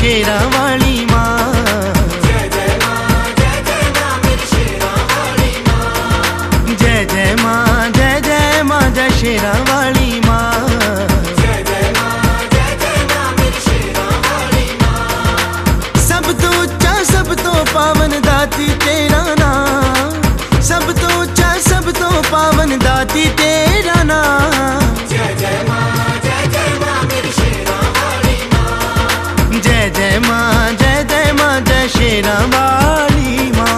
शेरा वाली माँ। जय जय माँ, जय जय माँ मेरी शेरा वाली माँ। जय जय माँ, जय जय माँ, जय शेरा वाली माँ। जय जय माँ, जय जय माँ मेरी शेरा वाली माँ। सब तो ऊंचा सब तो पावन दाती तेरा नाम, सब तो ऊंचा सब तो पावन दाती तेरा नाम। जय जय माँ, जय जय माँ मेरी शेरा वाली माँ। जय जय माँ, जय जय माँ, जय शेरा वाली माँ।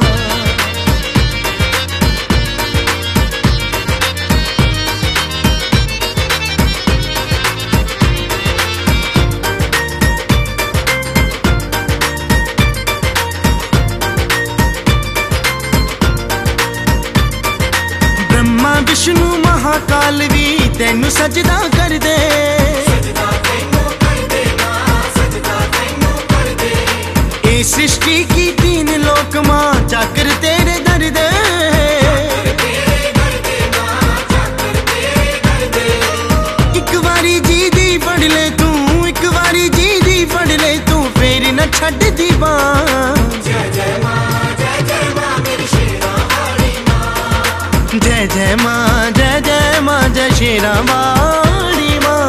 ब्रह्मा विष्णु महाकाल भी तेनू सजदा कर दे। सजदा तैनू कर दे माँ, सजदा तैनू कर दे। ए सृष्टि की तीन लोक माँ चाकर तेरे दर दे। तेरे कर दे माँ, चाकर तेरे कर दे। एक बारी जी दी फड़ ले तू, एक बारी जी दी फड़ ले तू, फेर न छड़ दी बां। जय जय माँ, जय जय माँ मेरी शेरा वाली माँ। जय जय माँ, जय जय माँ, जय शेरा वाली माँ।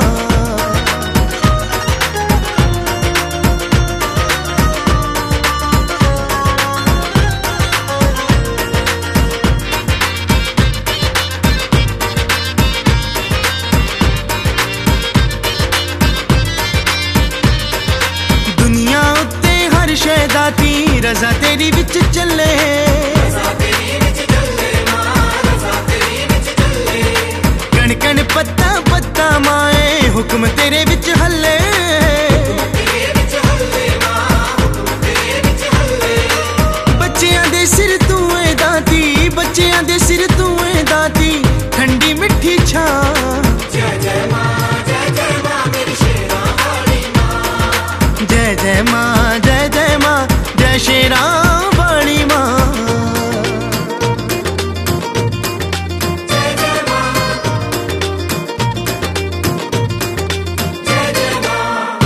दुनिया उत्ते हर शै दाती रज़ा तेरी विच चले। रज़ा तेरी विच चले माँ, रज़ा तेरी विच चले। कण कण पत्ता पत्ता माए हुक्म तेरे विच हल्ले। तेरे विच हल्ले माँ, हुक्म तेरे विच हल्ले। बच्चियां दे सिर तू ऐ दाती, बच्चियां दे सिर तू ऐ दाती, ठंडी मिठी छां। जय जय माँ, जय जय माँ मेरी शेरा वाली माँ। जय जय माँ, जय जय माँ, जय शेरा वाली माँ। जय जय माँ, जय जय माँ।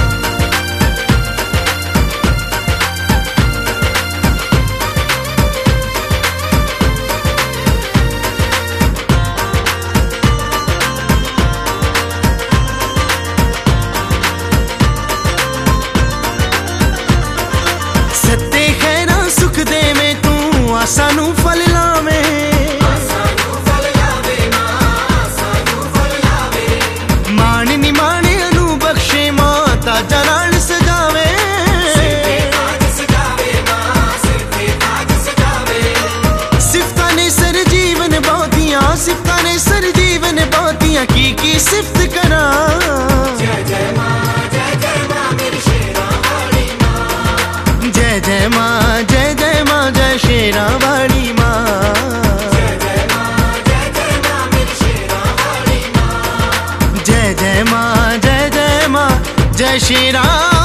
सत्ते खैरा सुख दे में तू आसानू फल लावे। आसानू फल लावे माँ, आसानू फल लावे। मान नी माने अनु बख्शे माँ ताजा नाल सजावे। सिर पे ताज सजावे माँ, सिर पे ताज सजावे। सिफता ने सर जीवन बहुतियां, सिफता ने सर जीवन बहुतियां, की सिफत करा। जय जय माँ, जय जय माँ मेरी शेरा वाली माँ। जय जय माँ, जय जय माँ, जय शेरा वाली माँ। जय जय माँ, जय जय माँ मेरी शेरा वाली माँ। जय जय माँ, जय जय माँ, जय शेरा